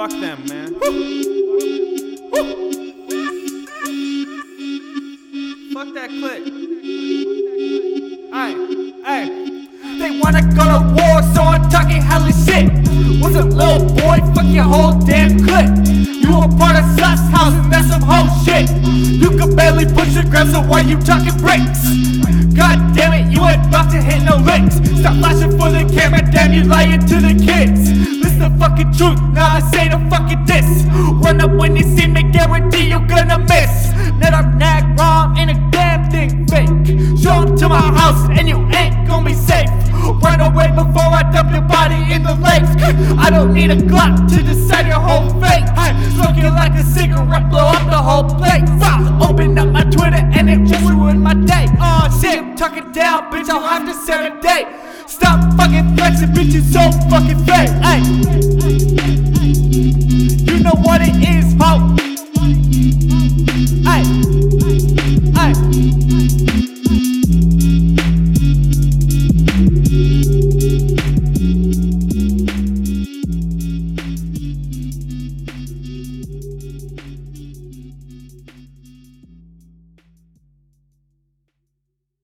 Fuck them, man. Fuck that clip. Ay. They wanna go to war, so I'm talking hella shit. Was a little boy, fuck your whole damn clip. You a part of sus house and that's some whole shit. You can barely push the gram, so why you talking bricks? God damn it, you ain't about to hit no licks. Stop flashing for the camera, damn you lying to the kids. Listen the fucking truth, now this ain't a fucking diss. Run up when you see me, guarantee you're gonna miss. Net up, nag, rom, ain't a damn thing fake. Show up to my house and you ain't gonna be safe. Run away before I dump your body in the lake. I don't need a Glock to decide your whole fate. Smoking like a cigarette, blow up the whole place. Open up my Twitter and it just ruined my day. Oh shit, tuck it down, bitch, I'll have to set a date. Stop fucking flexing, bitch, you so fucking fake. Ay.